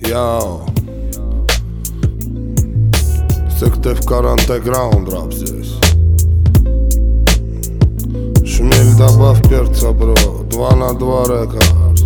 Йоу, Сыктывкар андеграунд рап здесь. Шмель, добавь перца, бро, 2 на 2 рекордс.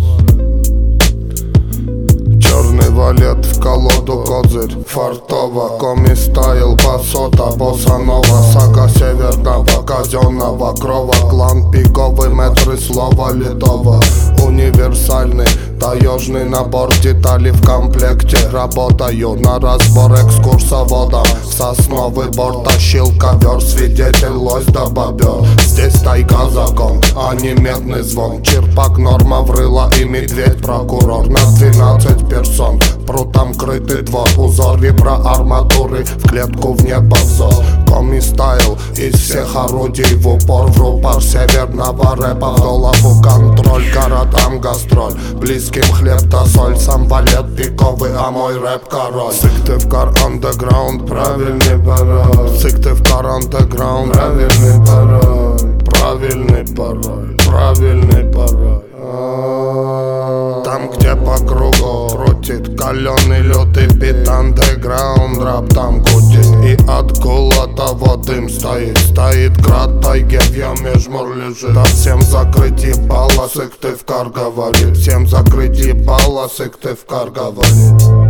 Черный валет в колоду, козырь фартово. Коми стайл, басота, босанова. Сага северного казенного крова. Клан пиковый, метры слова литого. Универсальный таежный набор деталей в комплекте. Работаю на разбор экскурсоводом. Сосновый бор тащил ковер, свидетель лось да бобер. Здесь тайга закон, а не медный звон. Черпак, норма, врыла и медведь прокурор. На 12 персон, прутом крытый двор. Узор виброарматуры, в клетку в небо взор. Коми стайл из всех орудий в упор. В рупор северного рэпа, в голову контроль. Городам гастроль, близким хлеб да соль. Сам валет пиковый, а мой рэп король. Сыктывкар андеграунд, правильный пароль. Сыктывкар андеграунд, правильный пароль. Правильный пароль, правильный пароль. Там, где по кругу крутит каленый лютый бит, андеграунд рэп там крутит. И от кулатова дым стоит. Стоит град тайге, в яме жмур лежит. Да всем закрыть ебало, Сыктывкар говорит. Всем закрыть ебало, Сыктывкар говорит.